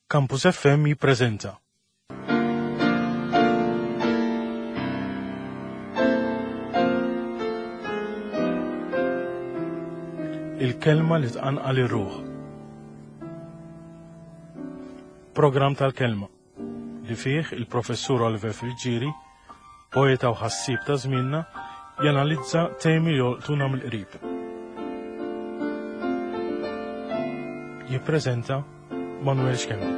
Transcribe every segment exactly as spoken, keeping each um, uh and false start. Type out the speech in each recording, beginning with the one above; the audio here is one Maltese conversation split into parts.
Campus F M jippreżenta. Il-kelma li tqanqal ir-ruħ. Program tal-kelma li fih il-professur Oliver Friġġieri, poeta u ħassib ta' żmienna, janalizza temi li jolqtuna mill-qrib. Jippreżenta Manuel Xkemmi.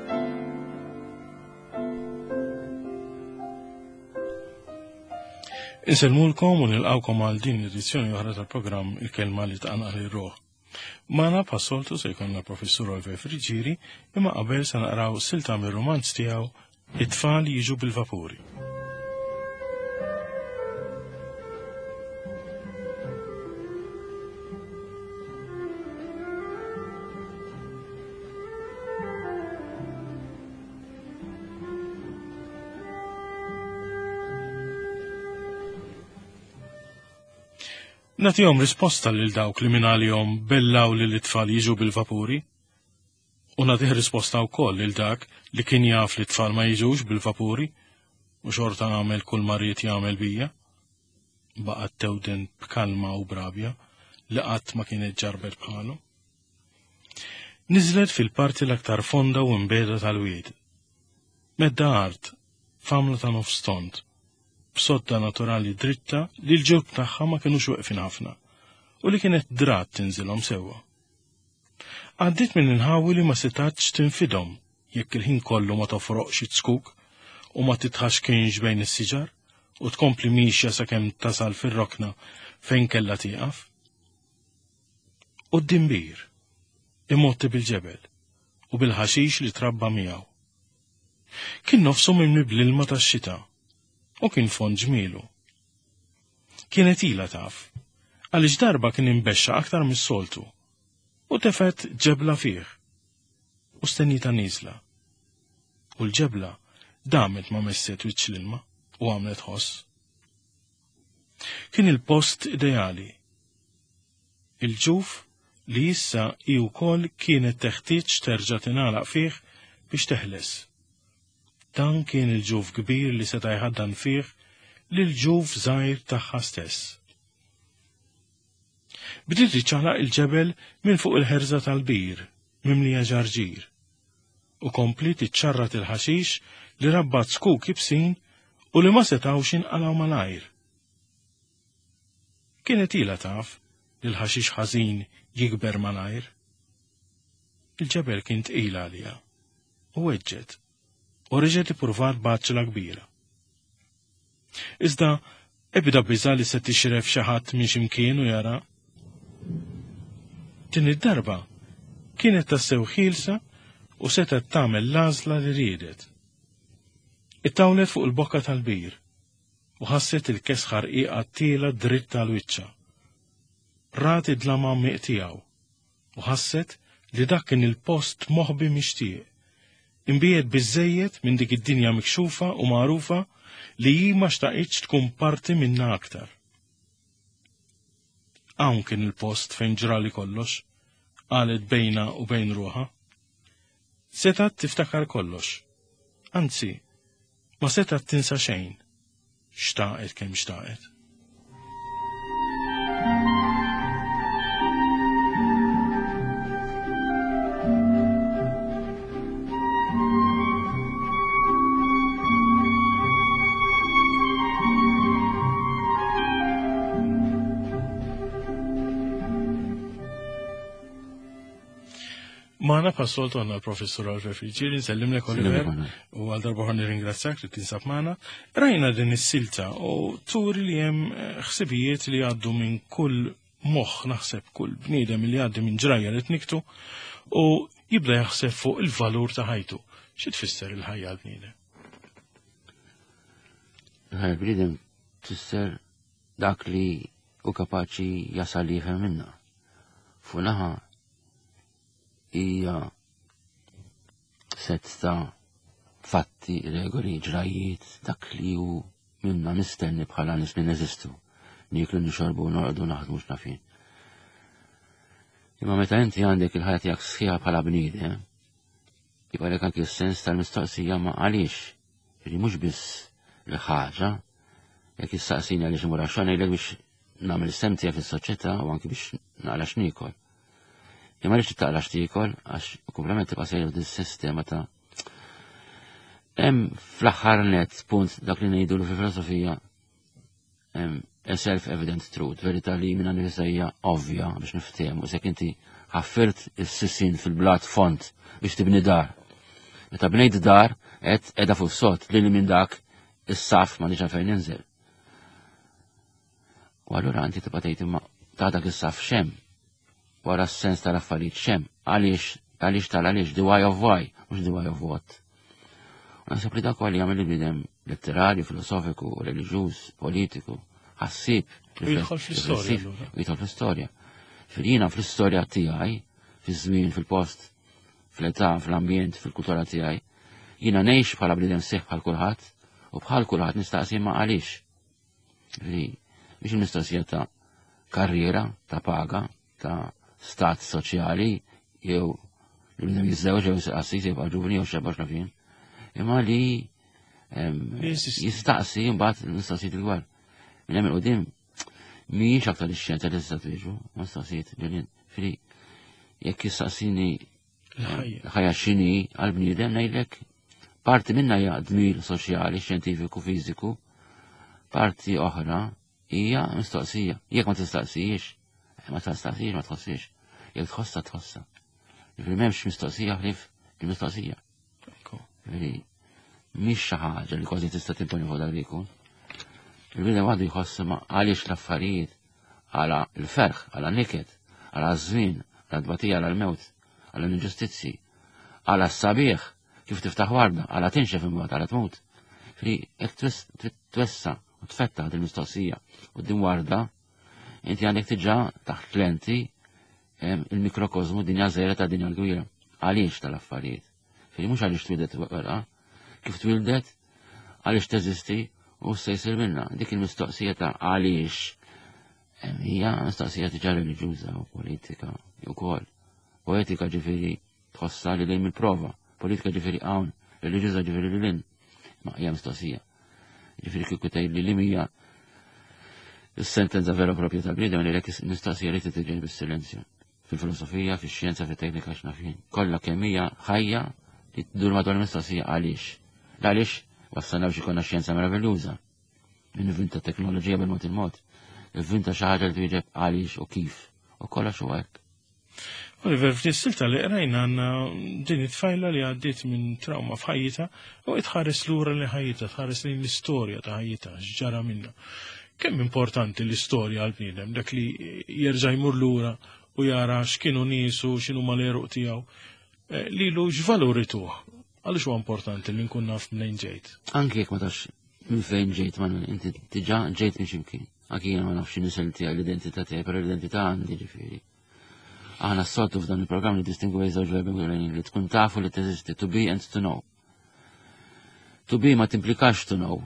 Inselmulkom u nilqawkom għal din l-edizzjoni oħra tal-programm Il-kelma li tqanqal ir-ruħ. Magħna passoltu se jkollna professur Oliver Friġġieri, imma qabel se naqraw silta mir-romanz tiegħu It-tfal jiġu bil-vapuri. Natihom risposta lil dawk li minalihom bellaw li l-itfal jiġu bil-vapuri, u natih risposta wkoll lil dak li kien jaf li t-tfal ma jiġux bil-vapuri u xorta għamel kull marriet jagħmel bija, baqgħet tewden b'kalma u brabja li qatt ma kienet ġarbet bħalu. Niżlet fil-parti l-aktar fonda u imbeda tal-wied. Medda art, famla ta' nofs stont, b'sodda naturali dritta li l-ġurb tagħha ma kinux weqfin ħafna u li kienet drat tinżilhom sewwa. Għaddit minn inħawi li ma setatx tinfidhom jekk il-ħin kollu ma tofroqx it-skuk u ma titħaxkinx bejn is-siġar u tkompli mixja sakemm tasal fir-rokna fejn kellha tieqaf. Quddiem bir, imotti bil-ġebel u bil-ħaxix li trabba miegħu. Kien nofsu mimli bl-ilma tax-xita u kien fond ġmielu. Kienet ilha taf, għaliex darba kien imbexxa aktar mis-soltu u tefet ġebla fih u stennita nieżla. U l-ġebla damet ma messet wiċċ l-ilma u għamlet ħoss. Kien il-post ideali. Il-ġuf li issa hi wkoll kienet teħtieġ terġa' tingħalaq fih biex teħles. Dan kien il-ġuf kbir li seta' jħaddan fih lil ġuf żgħir tagħha stess. Bdiet iċċaqlaq il-ġebel minn fuq il-ħerża tal-bir, mimlija ġarġir, u komplit iċċarrat il-ħaxix li rabbat skuk ibsin u li ma setawx inqalgħu malajr. Kienet ilha taf li l-ħaxix ħażin jikber malajr. Il-ġebel kien tqil għaliha u weġġet u reġgħet ippruvat baċċla kbira. Iżda ebda biża li se tixref xi ħadd minn x'imkien u jara. Din id-darba kienet tassew ħielsa u setet tagħmel l-għażla li riedet. Ittawlet fuq il-bokka tal-bir u ħasset il-kes ħarqiqa tiela dritt tal-wiċċa. Rat id-dlama miq tiegħu u ħasset li dak kien il-post moħbi mixtieq. Imbiet biżejjed minn dik id-dinja mikxufa u magħrufa li hi ma xtaqitx tkun parti minnha aktar. Hawn kien il-post fejn ġrali kollox, qalet bejna u bejn ruħha. Setat tiftakar kollox, anzi, ma setat tinsa xejn, xtaqet kemm xtaqet. Maħna passoltu għanna l-professur Oliver Friġġieri, nsellimlek Oliver, u għal darba ħan nirringrazzjak li tinsab maħna. Rajna din is-silta u turi li hemm ħsibijiet li għaddu minn kull moħħ naħseb kull bniedem li għaddi minn ġrajja li tniktu u jibda jaħseb fuq il-valur ta' ħajtu. Xi tfisser il-ħajja l-bniedem? Il-ħajja l-bniedem tfisser dak li hu kapaċi jasal jifhem minnha. Fuq naħa hija set ta' fatti, regoli, ġrajiet, dak li hu minna mistenni bħala nies li neżistu, niklu nixorbu norqdu naħdmu x'nafin. Imma meta inti għandek il-ħajja tiegħek sħiħa bħala bniedem, Jibqa' lek anke s-sens tal-mistoqsija ma għaliex. Ġifieri mhux biss li ħaġa, jekk issaqsini għaliex imur għax ngħidlek biex nagħmel sem tiegħi fis-soċjetà u anke biex naqla x'niekol. Imma rridx taqla x'tiekol għax kumplament tibqa' sejjer dis-sistema ta' hemm fl-aħħar net punt dak li ngħidulu fil-filosofija a self-evident truth, verità li minna nifisa hija ovvja biex niftehmu, sekk inti ħaffirt is-sissin fil-blat font biex tibni dar. Meta bnejt dar qed qiegħda fuq sott li minn dak is-saf ma diġà fejn inżel. U allura inti tibqa' tgħid imma ta' dak is-saf xem wara s-sens tal-affarijiet xem għaliex għaliex tal-għaliex the why of why mhux the why of what. Naħseb li dak huwa li jagħmel il-bidem letterarju, filosofiku, reliġjuż, politiku, ħassib. Jidħol fl-istorja. Jidħol fl-istorja. Fil-jiena fl-istorja tiegħi, fiż-żmien, fil-post, fl-età, fl-ambjent, fil-kultura tiegħi, jiena ngħix bħala bniedem sieħ bħal kulħadd u bħal kulħadd nistaqsi ma għaliex. Biex il-mistoqsija ta' karriera, ta' paga, ta' stat soċjali, jew li bniedem jiżżewġ jew jisqassi jibqa' ġuvni jew xebbax nafin. Imma li jistaqsi mbagħad l-mistoqsijiet il-gwar. Minn hemm il-qudiem mhijiex aktar ix-xjenza li tista' twieġbu, mistoqsijiet ġenien. Fri jekk jistaqsini l-ħajja x'inhi għall-bniedem ngħidlek parti minnha hija dmir soċjali, xjentifiku, fiżiku, parti oħra hija mistoqsija. Jekk ma tistaqsijiex, ma tistaqsijiex ma tħossiex. Jekk tħossha tħossha. Ġifieri m'hemmx mistoqsija ħlief il-mistoqsija. Veri, mhix xi ħaġa li kważi tista' timponi fuq dak li jkun. Il-bidem għadu jħoss ma għaliex l-affarijiet għala l-ferħ, għala niket, għala żmien, għala dbatija, għala l-mewt, għala l-inġustizzi, għala s-sabiħ, kif tiftaħ warda, għala tinxef imbagħad, għala tmut. Fri, jekk twessa u tfetta il-mistoqsija u din warda, inti għandek tiġa taħt lenti il-mikrokozmu dinja żgħira ta' dinja l-gwira. Għaliex tal-affarijiet. Fri mhux għaliex twildet wara, kif twildet għaliex teżisti u se jsir minna. Dik il-mistoqsija ta' għaliex hija mistoqsija tiġa reliġjuża u politika wkoll. Poetika ġifieri tħossha li lejn il-prova, politika ġifieri hawn, reliġjuża ġifieri li lin. Ma hija mistoqsija. Ġifieri kieku tgħid li li hija is-sentenza vera proprja tal-bniedem li lek mistoqsija li tiġi bis-silenzju. Fil-filosofija, fix-xjenza, fit-teknika x'nafin. Kollha kemm hija ħajja li tdur madwar mistoqsija għaliex. Għaliex wassalna biex ikonna xjenza meraviljuża. Min inventa teknoloġija bil-mod il-mod. Inventa xi ħaġa li twieġeb għaliex u kif. U kollox huwa hekk. Oliver, f'tis-silta li qrajna għandna din it-tfajla li għaddiet minn trauma f'ħajjita u tħares lura li ħajjita, tħares lejn l-istorja ta' ħajjita, x'ġara minnha. Kemm importanti l-istorja għall-bniedem, dak li jerġa' jmur lura u jara x'kienu niesu, x'inhuma l-eruq tiegħu. Lilu x'valuri tuh? Għaliex huwa importanti li nkun naf minn ġejt? Anke jekk ma tafx minn fejn ġejt Manuel, inti diġà ġejt minn x'imkien. Anke jiena ma nafx x'inhi tiegħi l-identità tiegħi, però l-identità għandi ġifieri. Aħna s-soltu f'dan il-programm li distingwi żewġ verbi ewlenin li tkun tafu li teżisti, to be and to know. To be ma timplikax to know.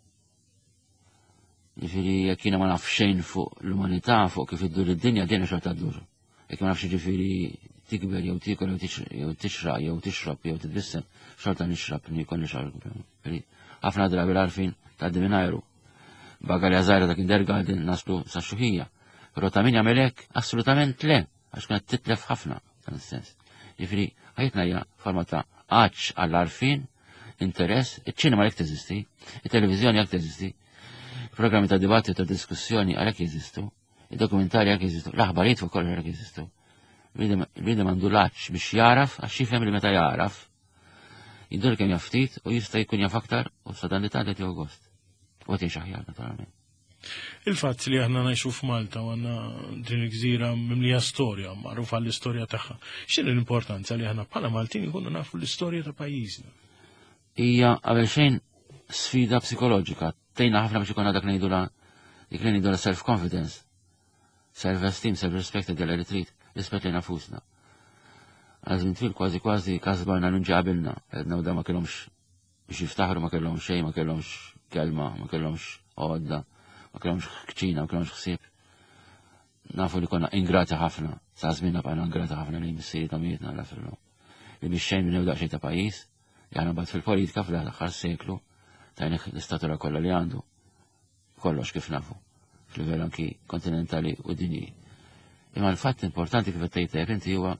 Ġifieri jekk jiena ma naf xejn fuq l-umanità, fuq kif iddur id-dinja, dejna xorta ddur. Jekk ma nafx ġifieri tikber jew tikol jew tixraq jew tixrob jew titbissem, xorta nixrab nikol nixrab. Ħafna drabi l-arfin tgħaddi minn ajru. Bagalja żgħira ta' kindergarten naslu sa xuħija. Però ta' min jagħmel hekk assolutament le, għax kienet titlef ħafna dan is-sens. Ġifieri ħajtna hija forma ta' għaġġ għall-arfin, interess, iċ-ċinema jekk teżisti, it-televiżjoni jekk teżisti, programmi ta' dibattitu ta' diskussjoni għalhekk jeżistu, id-dokumentarji jekk jeżistu, l-aħbarijiet fuq kollox jekk jeżistu. Il-bniedem għandu l-għaġġ biex jaraf, għax jifhem li meta jaraf, jiddur kemm jaftit u jista' jkun jaf aktar u sa dan li tgħaddet jew gost. U qed jgħix aħjar naturalment. Il-fatt li aħna ngħixu f'Malta u għandna din il-gżira mimlija storja, magħrufa l-istorja tagħha. X'inhi l-importanza li aħna bħala Maltin ikunu nafu l-istorja ta' pajjiżna? Hija qabel xejn sfida psikoloġika. Tejna ħafna biex ikun dak ngħidula dik li ngħidula self-confidence, self-esteem, self-respect della retreat, rispett lejn nafusna. Għażmin twil kważi kważi kasbarna l-inġabilna, għedna u da ma kellhomx biex jiftaħru, ma kellhomx xejn, ma kellhomx kelma, ma kellhomx għodda, ma kellhomx kċina, ma kellhomx ħsieb. Nafu li konna ingrati ħafna, sa' żminna bqajna ingrati ħafna li missieri ta' mietna għal fillu. li mixxejn minn daqsxejn ta' pajjiż, li aħna mbagħad fil-politika fl-aħħar seklu tajna l-istatura kollha li għandu. Kollox kif nafu, fil-livell anki kontinentali u dinji. Imma l-fatt importanti kif tgħidlek inti huwa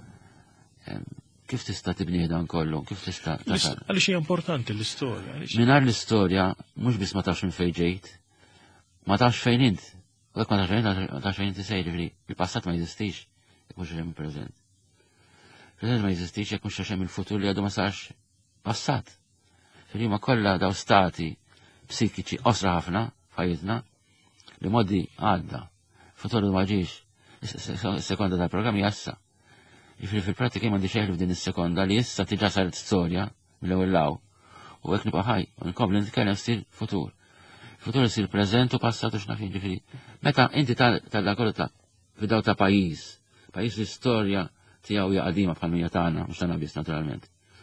kif tista' tibnieh dan kollu, kif tista' tasal. Għaliex hija importanti l-istorja. Mingħajr l-istorja mhux biss ma tafx minn fejn ġejt, ma tafx fejn int. U hekk ma tafx fejn ma tafx fejn inti sejri, ġifieri il-passat ma jeżistix jekk mhux hemm il-preżent. Il-preżent ma jeżistix jekk mhux hemm il-futur li għadu ma sarx passat. Ġifieri ma kollha daw stati psikiċi qosra ħafna f'ħajjitna li modi għadda. Futur ma ġiex. Is-sekonda tal-programm jassa. Ġifiri fil-pratika jman diċeħlu f'din is-sekonda li issa tiġa saret storja mill-ewwel law. U hekk nibqa' ħaj, u nkompli nitkellem sir futur. Futur isir preżent u passat u x'nafin ġifieri. Meta inti tal kollu ta' f'daw ta' pajjiż, pajjiż l-istorja tiegħu hija qadima bħal mija tagħna, mhux tagħna biss naturalment.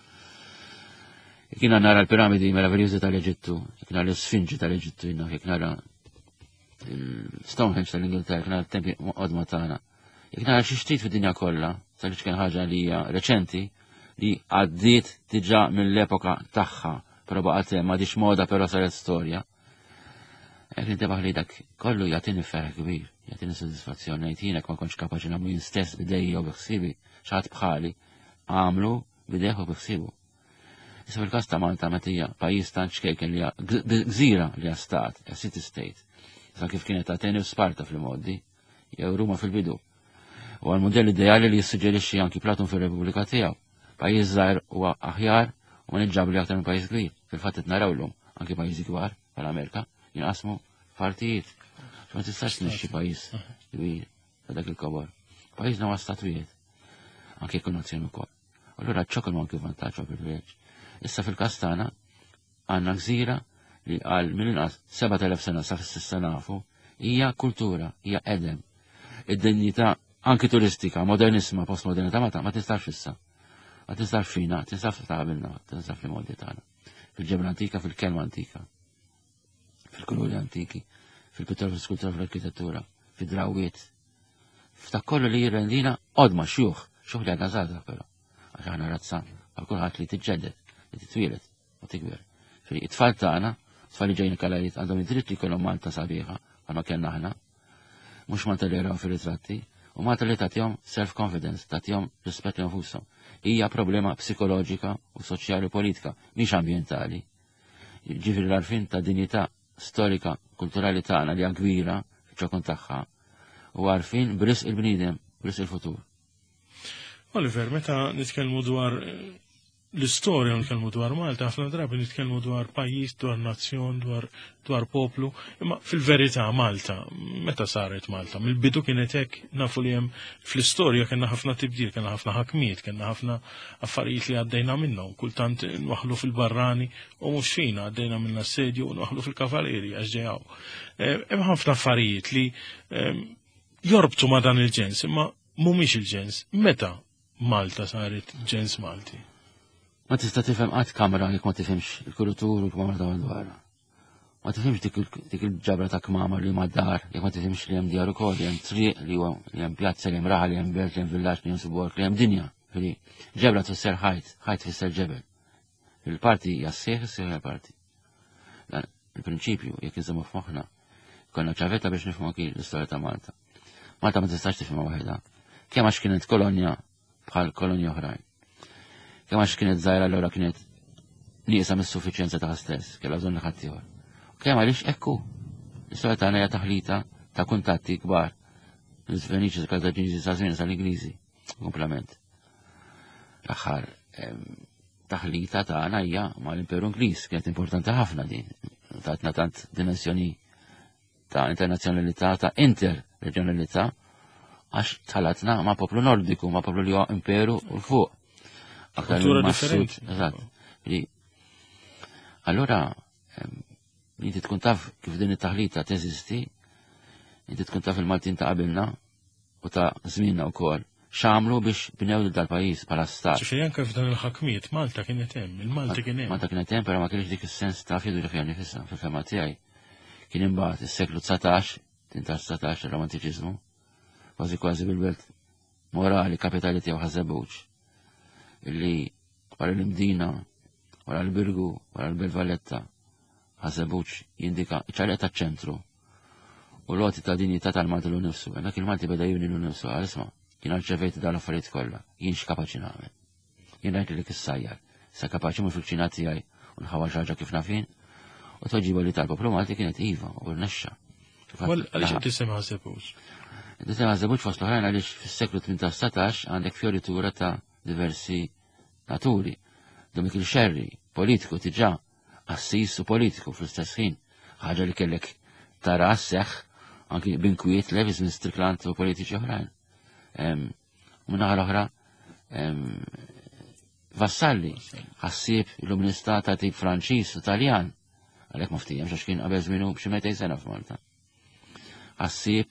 Jekk nara l-piramidi meraviljużi tal-Eġittu, jekk nara l-Sfinġi tal-Eġittu, jekk nara Stonehenge tal-Ingilterra, jekk nara t-tempji qodma tagħna. Jekk nara xi xtid fid-dinja kollha, salix kien ħaġa li hija reċenti li għaddiet diġà mill-epoka tagħha, però baqgħet hemm m'għadix moda però saret storja. Jekk nintebaħ li dak kollu jagħtini ferħ kbir, jagħtini sodisfazzjoni ngħid jinek ma kontx kapaċi nagħmlu jien stess bidejja u biħsibi x'ħadd bħali għamlu bidejh u biħsibu. Issa fil-każ ta' Malta meta hija pajjiż tant xkejken li hija gżira li hija stat, hija city state. Sa kif kienet Ateni u Sparta fil-modi, jew Ruma fil-bidu. U għal-modell ideali li jissuġġerixxi anki Platon fir-Repubblika tiegħu. Pajjiż żgħir huwa aħjar u ma niġġabli aktar minn pajjiż kbir. Fil-fatt qed narawlhom anki pajjiżi kbar bħall-Amerika jinqasmu partijiet. Ma tistax tnexxi pajjiż kbir ta' dak il-kobor. Pajjiżna huwa statwijiet. Anke jkun nazzjon ukoll. Allura ċokol anke vantaġġ u privileġġ. Issa fil-każ tagħna għandna gżira li għal mill-inqas seba' telef sena sa fis-sissa nafu hija kultura, hija edem. Id-dinjità anki turistika, modernisma, postmodernità ma ma tistax issa. Ma tistax fina, tistax taqabilna, tistax fil-modi tagħna. Fil-ġebra antika, fil-kelma antika, fil-kuluri antiki, fil-pittura, fil-skultura, fil-arkitettura, fil-drawiet. F'ta' kollu li jirrendina qodma xjuħ, xjuħ li għadna żgħażagħ però. Għax aħna razza għal kulħadd li tiġġedded, li titwielet u tikber. It-tfal tagħna, tfal li ġejjin kalajt għandhom id-dritt li jkollhom Malta sabiħa, bħalma kellna aħna. Mhux Malta li jaraw fir-ritratti. U Malta li tagħtihom self-confidence, tagħtihom rispett li nfushom. Hija problema psikoloġika u soċjali u politika, mhix ambjentali. Ġifieri l-arfin ta' dinjità storika, kulturali tagħna li hija kbira fiċ-ċokun tagħha u għarfin bris il-bniedem, bris il-futur. Oliver, meta nitkellmu dwar l-istorja nitkellmu dwar Malta, ħafna drabi nitkellmu dwar pajjiż, dwar nazzjon, dwar dwar poplu, imma fil-verità Malta, meta saret Malta, mill-bidu kienet hekk nafu li hemm fl-istorja kellna ħafna tibdil, kellna ħafna ħakmiet, kellna ħafna affarijiet li għaddejna minnhom, kultant nwaħħlu fil-barrani u mhux fina għaddejna minna s-sedju u nwaħħlu fil-kavalleri għax ġejgħu. Hemm ħafna affarijiet li jorbtu ma' dan il-ġens, imma mhumiex il-ġens. Meta Malta saret ġens Malti? Ma tista' tifhem qatt kamra jekk ma tifhimx il-kultur u l-kmamar ta' dwarha. Ma tifhimx dik il-ġabra ta' kmamar li ma' dar, jekk ma tifhimx li hemm djar ukoll, li hemm triq, li hemm pjazza, li hemm raħal, li hemm belt, li hemm villaġġ, li hemm subork, li hemm dinja. Ġebra tfisser ħajt, ħajt tfisser ġebel. Il-parti hija s-sieħ, is-sieħ hija l-parti. Il-prinċipju jekk iżommu f'moħħna konna ċavetta biex nifhmu anki l-istorja ta' Malta. Malta ma tistax tifhimha waħedha. Kemm għax kienet kolonja bħal kolonja oħrajn. Kemm għax kienet żgħira allura kienet nieqsa mis-suffiċjenza tagħha stess, kellha bżonn ħadd ieħor. Kemm għaliex ekku. L-istorja tagħna hija taħlita ta' kuntatti kbar. L-Veniċi, Kartaġiniżi, sa' żmien sal-Ingliżi. Komplement. L-aħħar taħlita tagħna hija mal-Imperu Ingliż, kienet importanti ħafna din. Tatna tant dimensjoni ta' internazzjonalità, ta' interreġjonalità, għax tħalatna ma' poplu nordiku, ma' poplu li huwa imperu u fuq. Kultura differenti. Eżatt. Allora, inti tkun taf kif din it-taħlita teżisti, inti tkun taf il-Maltin ta' qabilna u ta' żmienna wkoll x'għamlu biex bnew dal-pajjiż bħala stat. Ġifieri anke f'dan il-ħakmiet Malta kienet hemm, il-Malti kien hemm. Malta kienet hemm, però ma kienx dik is-sens ta' fidu li fiha nifisha fil-fema tiegħi. Kien imbagħad is-seklu tsatax, tintax tsatax ir-romantiċiżmu, kważi kważi bil-belt morali kapitali tiegħu ħażebuġ. illi wara l-Imdina, wara l-Birgu, wara l-Belvalletta, Ħażebuċ jindika ċarja ta' ċentru. U l-għoti ta' dinjità tal-Malti l nifsu, għamek il-Malti beda jibni l nifsu, għal-isma, jien għal-ċevejti dal-affarijiet kollha, jien x'kapaċi nagħmel. Jien rajt li kissajjar, sa kapaċi mhux fil-ċinat tiegħi u nħawwa ħaġa kif nafin, u toġiba li tal-poplu Malti kienet iva u rnexxa. Għal għaliex qed tisem Ħażebuċ? Tisem Ħażebuċ fost l-oħrajn għaliex fis-seklu tmintax satax għandek fioritura ta' diversi naturi. Domik il-xerri, politiku tiġà, assis u politiku fl-istess ħin, ħaġa li kellek tara seħħ anki binkwiet levis minn Strickland u politiċi oħrajn. U minnaħa l-oħra, vassalli, ħassib il-luministà ta' tip Franċiż u Taljan, għalhekk muftijem xax kien qabel żmienu b'xi metej sena f'Malta. Ħassib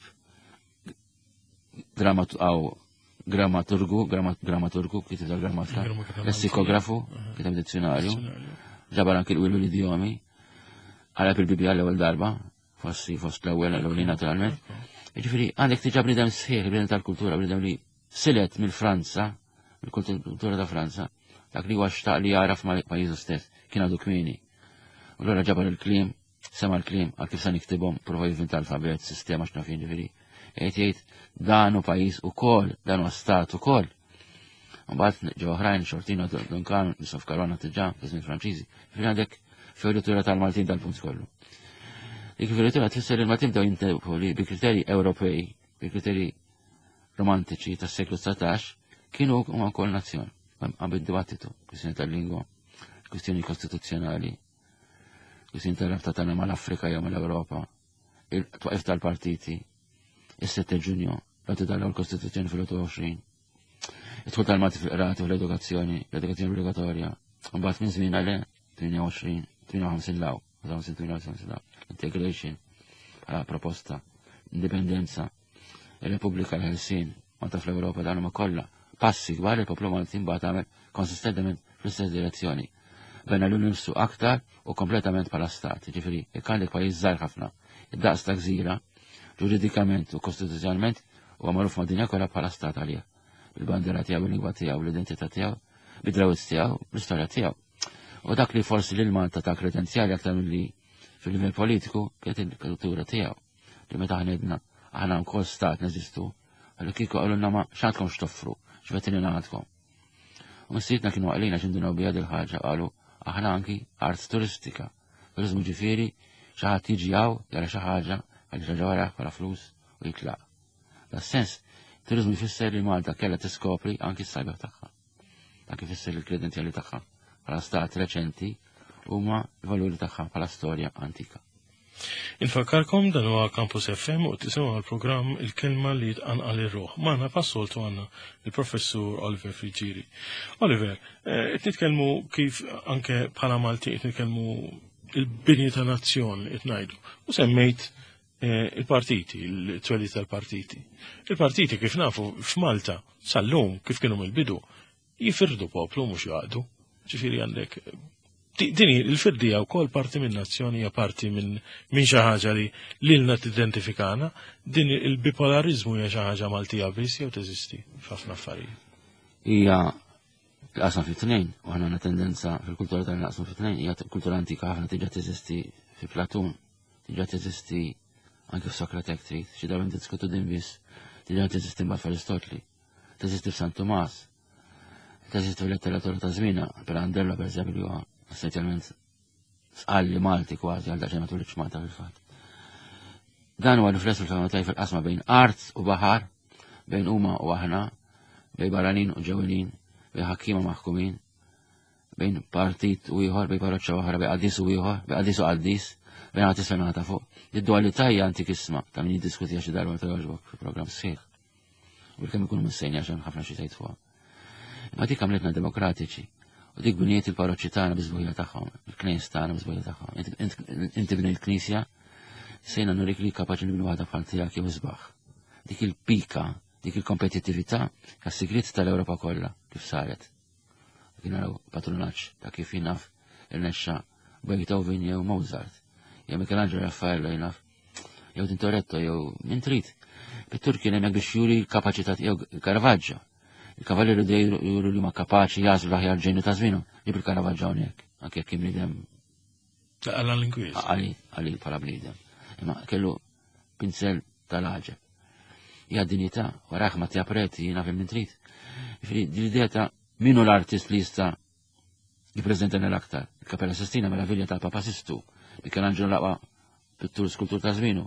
grammaturgu, grammaturgu, kitib tal-grammatika, lessikografu, kitib dizzjonarju, ġabar anki l-wilu l-idjomi, għalab il-Bibja l-ewwel darba, fossi fost l-ewwel l-ewwel naturalment. Ġifieri għandek tiġa bnidem sħiħ, bnidem tal-kultura, bnidem li silet mill-Franza, mill-kultura ta' Franza, dak li huwa xtaq li jaraf pajjiżu stess, kien għadu kmieni. U l-għura ġabar il-klim, sema l-klim, għal kif sa niktibhom, prova jivvinta l-alfabet, sistema x'nafin ġifieri. Qed jgħid dan hu pajjiż ukoll, dan huwa stat ukoll. Mbagħad ġew oħrajn xortina Duncan, nisof Karona tiġà, żmien Franċiżi. Ġifieri għandek fioritura tal-Maltin tal-punt kollu. Dik il-fioritura tfisser li l-Maltin bdew jintebu li bi kriterji Ewropej, bi kriterji romantiċi tas-seklu satax, kienu huma wkoll nazzjon. Għam bid-dibattitu, kwistjoni tal-lingwa, kwistjoni kostituzzjonali, kwistjoni tal-rabta tagħna mal-Afrika jew mal-Ewropa, il-twaqif tal-partiti, is-sette ġunju, rati tal-ewwel kostituzzjoni fil-għoxrin. Idħol tal-Malti fil-qrati u l-edukazzjoni, l-edukazzjoni obbligatorja. Mbagħad minn żmien għale tminja u ħamsin law, law, integration, bħala proposta, indipendenza, ir-Repubblika l-Ħelsin, Malta fl-Ewropa dan huma kollha passi kbar il-poplu Malti mbagħad għamel konsistentement fl-istess direzzjoni. Bena l-nifsu aktar u kompletament bħala stat. Ġifieri, jekk għandek pajjiż żgħar ħafna, id-daqs ta' gżira, ġuridikament u kostituzzjonalment u għamaruf ma' dinja kollha bħala stat għalija. Bil-bandera tiegħu, bil-lingwa tiegħu, l-identità tiegħu, bid-drawizz tiegħu, l-istorja tiegħu. U dak li forsi lil Malta ta' kredenzjali aktar milli fil-livell politiku kienet il-kultura tiegħu. Li meta ħnedna aħna wkoll stat neżistu, għalli kieku għalunna ma x'għandkom x'toffru, x'vettini ngħadkom. U mistietna kienu għalina x'indunaw bija dil-ħaġa qalu aħna anki art turistika. Turizmu ġifieri xi ħadd jiġi hawn jara xi ħaġa għalli ħaġa waraħ bħala flus u jitlaq. Das-sens, turizmu jfisser li Malta kellha tiskopri anki s-sajba tagħha. Dak ifisser il-kredenzjali tagħha bħala stat reċenti huma l-valuri tagħha bħala storja antika. Infakkarkom dan huwa Campus F M u tisimgħu għall-programm il-kelma li tqanqal ir-ruħ. Magħna passoltu għandna il-Professur Oliver Friġieri. Oliver, qed nitkellmu kif anke bħala Malti qed nitkellmu il-binji ta' nazzjon qed ngħidu. U semmejt il-partiti, il-twelli tal-partiti. Il-partiti kif nafu f'Malta sal-lum kif kienu mill-bidu jifirdu poplu mhux jaqdu. Ġifieri għandek dini il-firdija wkoll parti minn nazzjoni hija parti minn minn xi ħaġa li lilna tidentifikana, din il-bipolarizmu hija xi ħaġa Maltija biss jew teżisti f'ħafna affarijiet. Hija l-qasam fit-tnejn, u aħna għandna tendenza fil-kultura tagħna naqsmu fit-tnejn, hija kultura antika ħafna tiġa teżisti fi Platun, tiġa teżisti anke f'Sokratek trid, xi darba diskutu din biss, tiġa teżisti mbagħad f'Aristotli, teżisti f'San Tomas, teżisti fil-letteratura ta' żmienha, per Andella pereżempju li huwa essenzjalment sqalli Malti kważi għal daċċa ma tulitx Malta fil-fatt. Dan huwa rifless fil-familtaj fil-qasma bejn art u baħar, bejn huma u aħna, bejn barranin u ġewwelin, bejn ħakkiema maħkumin, bejn partit u ieħor, bejn parroċċa oħra, bejn qaddis u ieħor, bejn qaddis u qaddis, bejn ħadd isfel ta' fuq. Id-dualità hija antikisma ta' min jiddiskutija xi darba ta' jogħġbok fil-programm sħiħ. U kemm ikunu missejni għaxan ħafna xi tgħid fuqha. Ma dik għamletna demokratiċi. U dik bniet il-parroċċi tagħna biżbujja tagħhom, il-knejs tagħna biżbujja tagħhom. Inti bnejt knisja, sejna nurik li kapaċi nibnu waħda bħal tiegħek jew isbaħ. Dik il-pika, dik il-kompetittività kas-sigriet tal-Ewropa kollha kif saret. Kien naraw patronaġġ ta' kif jinaf il-nexxa Beethoven jew Mozart, jew Michelangelo Raffaello jinaf, jew Tintoretto jew min trid. Pittur kien hemmhekk biex juri l-kapaċità jew Caravaggio. Il-kavalleri dej juru li ma kapaċi jazlu l-aħjar ġejnu ta' żminu, li bil-Caravaggio hawnhekk, anke jekk kien bniedem Għalla l-Ingliż. għali għali bħala bniedem. Imma kellu pinsel tal-ħaġeb. Hija dinjità, waraħ ma tjappreti jiena fil trid. L-idea ta' minu l-artist li jista' jippreżentana l-aktar. Il-Kapella Sistina Meraviglia tal-Papa Sistu, Michelangelo laqwa pittur skultur ta' żminu.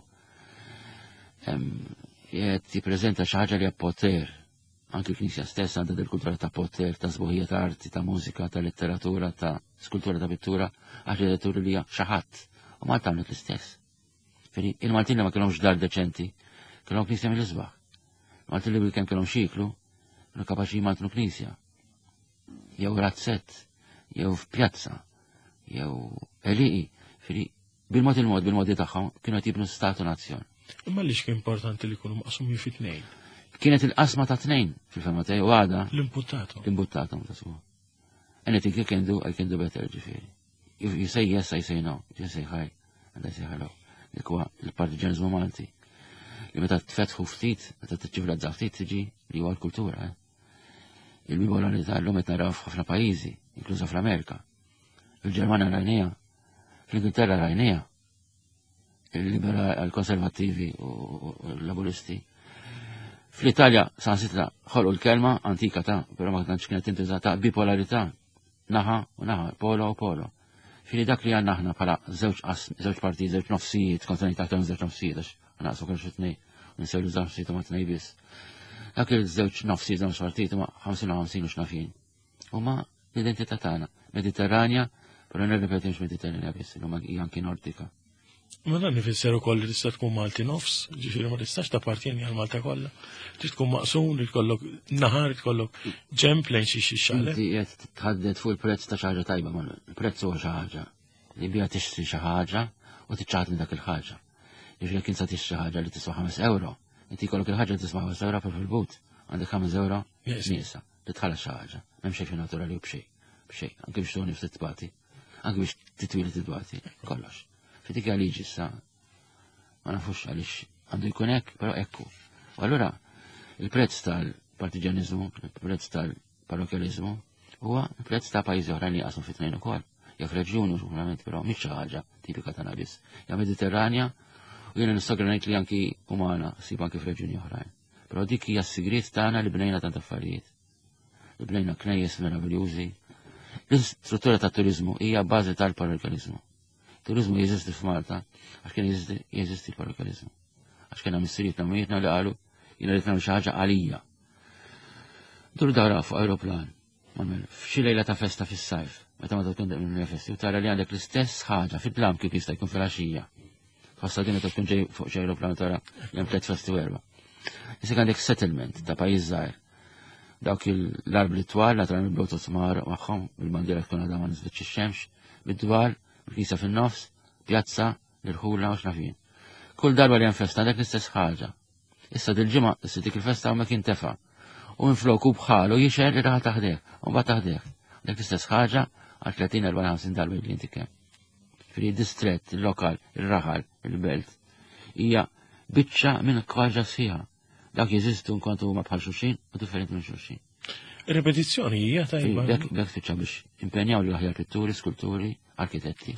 Jgħet jippreżenta xi ħaġa li hija poter. Anke l-Knisja stessa għandha del-kultura ta' poter, ta' sbuħija ta' arti, ta' mużika, ta' letteratura, ta' skultura ta' pittura, arkitettura li hija xi ħadd. U Malta għamlet l-istess. Il-Maltin ma kellhomx dar deċenti, kellhom knisja mill-isbaħ. Maltin li kemm kellhom xiklu, kienu kapaċi jmaltnu knisja. Jew razzett, jew f'pjazza, jew eliqi, bil-mod il-mod, bil-modi tagħhom kienu qed jibnu statu nazzjon. Imma lix kien importanti li jkunu maqsumi fi tnejn. Kienet il-qasma ta' tnejn fil-fema tiegħi u għada. L-imputato. L-imputato ta' suwa. Anything you can do, I can do better, ġifieri. You say yes, I say no. You say hi, and I say hello. Dikwa il-partiġanizmu Malti. Li meta tfetħu ftit, meta tiċċivlazza ftit tiġi li huwa l-kultura. Il-bipolarità l-lum qed naraw f'ħafna pajjiżi, inkluża fl-Amerika. Fil-Ġermanja rajnija, fl-Ingilterra rajnija, il-konservattivi u l-laburisti. Fl-Italja sansitra ħolqu l-kelma antika ta' però ma tantx kienet intużata bipolarità. Naħa u naħa, polo u polo. Fili dak li għanna ħna bħala żewġ partijiet, żewġ nofsijiet, kontra taħtom żewġ nofsijiet, għax naqsu kol xitnej, nsewlu żewġ nofsijiet ma tnej biss. Dak li żewġ nofsijiet, żewġ partijiet ma ħamsin u ħamsin u xnafin. Huma l-identità tagħna, Mediterranja, però nirrepeti mhux Mediterranja biss, huma hija anki Nordika. Ma dan ifisser ukoll li tista' tkun Malti nofs, ġifieri ma tistax tappartieni għal Malta kollha. Trid tkun maqsum li tkollok naħar, tkollok ġemp lejn xi xixxale. Inti qed tħaddet fuq il-prezz ta' xi ħaġa tajba, ma il-prezz huwa xi ħaġa. Li bija tixtri xi ħaġa u tiċċaħad minn dak il-ħaġa. Ġifieri kien sa tixtri ħaġa li tiswa ħames euro, inti jkollok il-ħaġa li tiswa ħames euro fil-but, għandek ħames euro niesa li tħallas xi ħaġa. M'hemm xejn fi naturali u b'xejn, b'xejn, anke biex tuni ftit tbati, anke biex titwili titbati, kollox. Fitik għaliġi sa, ma nafux għalix għandu jkun hekk, però ekku. U allura il-prezz tal-partiġanizmu, il-prezz tal-parrokjalizmu, huwa il-prezz ta' pajjiżi oħrajn li jaqsmu fit-tnejn ukoll. Jew f'reġjuni ovvjament, però mhix xi ħaġa tipika tagħna biss. Ja Mediterranja u jiena nistogra ngħid li anki umana sib anki f'reġjuni oħrajn. Però dik hija s-sigriet tagħna li bnejna tant affarijiet. Li bnejna knejjes meraviljużi. L-istruttura tat-turiżmu hija bażi tal-parrokjalizmu. Turizmu jeżisti f'Malta, għax kien jeżisti l-parrokjalizmu. Għax kien missiriet nammietna li qalu jiena rrid nagħmel xi ħaġa għalija. Dur dara fuq aeroplan, f'xi lejla ta' festa fis-sajf, meta ma tkun minn festi, u tara li għandek l-istess ħaġa fit-tlam kif jista' jkun fil-għaxija. Ħossa din meta tkun ġej fuq xi aeroplan tara li hemm tliet festi u erba'. Issa għandek settlement ta' pajjiż żgħir. Dawk l-arbli twal, la tram il-blotot mar magħhom, il-bandiera tkun għadha ma niżlitx ix-xemx, bid-dwar, il-kisa fin-nofs, pjazza, l-irħula u xnafin. Kull darba li hemm festa għandek l-istess ħaġa. Issa dil-ġimgħa issa dik il-festa hawnhekk jintefa'. U minfloku bħalu jixer li raħa taħdek, u mbagħad taħdek. Dak l-istess ħaġa għal tletin erba' ħamsin darba li inti kemm. Fri distrett, il-lokal, il-raħal, il-belt. Hija biċċa minn kważa sħiħa. Dak jeżistu nkontu huma bħal xulxin u differenti minn xulxin. Ir-repetizzjoni hija tajba. Dak fiċċa biex impenjaw li aħjar pitturi, skulturi, arkitetti.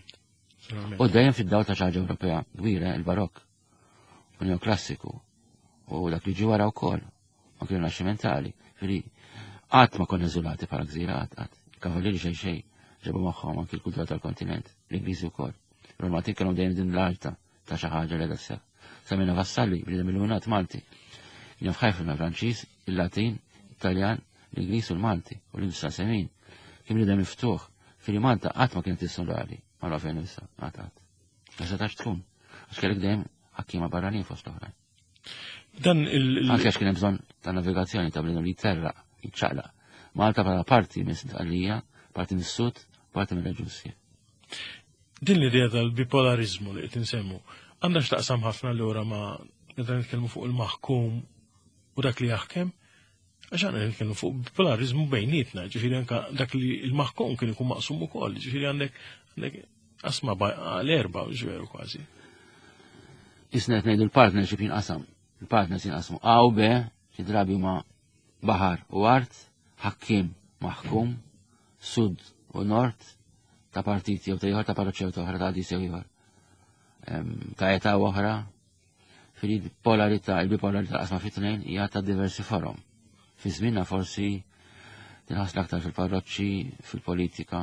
U dejjem fid-dawl ta' ħaġa Ewropea kbira, il-barokk, u neoklassiku, u dak li ġi wara wkoll, anke rinascimentali. Fri qatt ma konna eżulati bħala gżira qatt qatt. Il-kavallieri xejn xejn ġebu magħhom anke l-kultura tal-kontinent, l-Ingliżi wkoll. Romantik kienu dejjem din l-arta ta' xi ħaġa li qiegħda sseħħ. Samina Vassalli, bniedem il-Lunat Malti. Kien f'ħajfna Franċiż, il-Latin, Italjan, l-Ingliż u l-Malti, u l-Insa Semin. Kien bniedem miftuħ. Fil-Malta qatt ma kienet issolari, ma fejn issa, qatt qatt. Ma setax tkun, għax kellek dejjem ħakkiema barranin fost oħrajn. Dan il- Anke għax kien hemm bżonn ta' navigazzjoni ta' bniedem li jterraq, jiċċaqlaq. Malta bħala parti mis-Għalija, parti mis-Sud, parti mill-Reġussja. Din l-idea tal-bipolarizmu li qed insemmu għandha x'taqsam ħafna l-ura ma' meta nitkellmu fuq il-maħkum u dak li jaħkem, għax għandna nitkellmu fuq bipolarizmu bejnietna, ġifieri anke dak li l-maħkum kien ikun maqsum ukoll, ġifieri għandek għandek asma l-erba' ġveru kważi. Isna qed ngħidu l-partnership jinqasam. Il-partners jinqasmu A u B, xi drabi huma Bahar u art, ħakkim maħkum, sud u nord, ta' partiti jew ta' ieħor ta' parroċċew ta' oħra ta' qadis jew ieħor. Ta' età oħra, fil-polarità, il-bipolarità qasma fit-tnejn hija ta' diversi forom. Fi żmienna forsi tinħass aktar fil-parroċċi, fil-politika.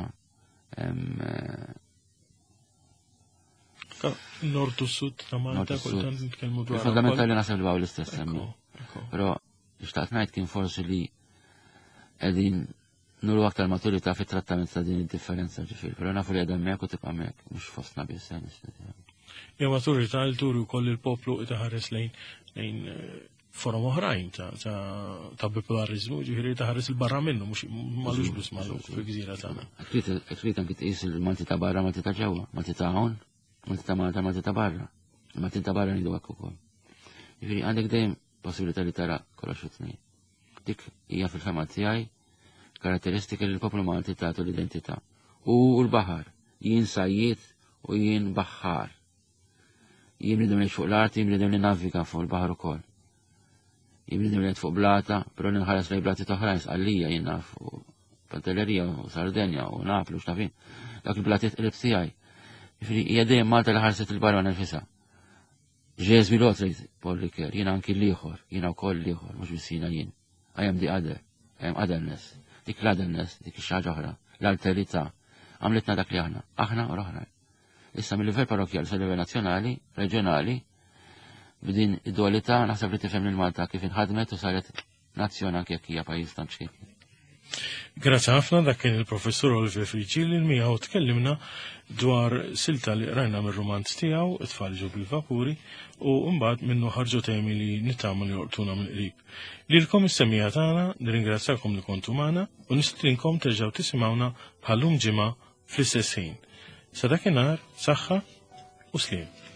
Nord u sud ta' Malta kultant nitkellmu dwar. Fundamentali naħseb li baw l-istess semmi. Però xtaqt ngħid kien forsi li qegħdin nuru aktar maturità fit-trattament ta' din id-differenza ġifieri, però nafu li qegħda hemmhekk u tibqa' hemmhekk, mhux fostna biss. Ja maturità l turi wkoll il-poplu itaħares lejn lejn forom oħrajn ta' bipolarizmu, ġifieri taħares il-barra minnu, mhux malux biss magħluq fil-gżira tagħna. Trid anke tqis il-Malti ta' barra, Malti ta' ġewwa, Malti ta' hawn, Malti ta' Malta, Malti ta' barra. Malti ta' barra ngħidu hekk ukoll. Ġifieri għandek dejjem possibilità li tara kollox it-tnejn. Dik hija fil-fema tiegħi karatteristika li l-poplu Malti tagħtu l-identità. U l-baħar, jien sajjiet u jien baħħar. Jien bnidem li fuq l-art, jien bnidem li navviga fuq il-baħar ukoll. Jien bnidem li fuq blata, però ninħares lej blati toħrajn sqallija jien naf u Pantellerija u Sardenja u Naplu x'nafin. Dak il-blatiet qrib tiegħi. Jiġifieri hija dejjem Malta li ħarset il-barra nifisha. Ġeż bil-otrejt Paul Ricoeur, jiena anki l-ieħor, jiena wkoll l-ieħor, mhux biss jiena jien. I am the other, I am otherness. Dik l-otherness, dik ix-xaġa oħra, l-alterità. Għamletna dak li aħna, aħna u l-oħrajn. Issa mill-livell parrokjali sa livell nazzjonali, reġjonali, b'din id-dualità naħseb li tifhem lil Malta kif inħadmet u saret nazzjon anke jekk hija pajjiż tant xkiel. Grazzi ħafna dak kien il-professur Oliver Friġili li miegħu tkellimna dwar silta li qrajna mir-romanz tiegħu it-tfal ġew bil-vapuri u mbagħad minnu ħarġu temi li nittama li jortuna mill-qrib. Lilkom is-semmija tagħna nirringrazzjakom li kontu magħna u nistrinkom terġgħu tisimgħuna bħallum ġimgħa fl-istess ħin. Sa dakinhar saħħa u sliem.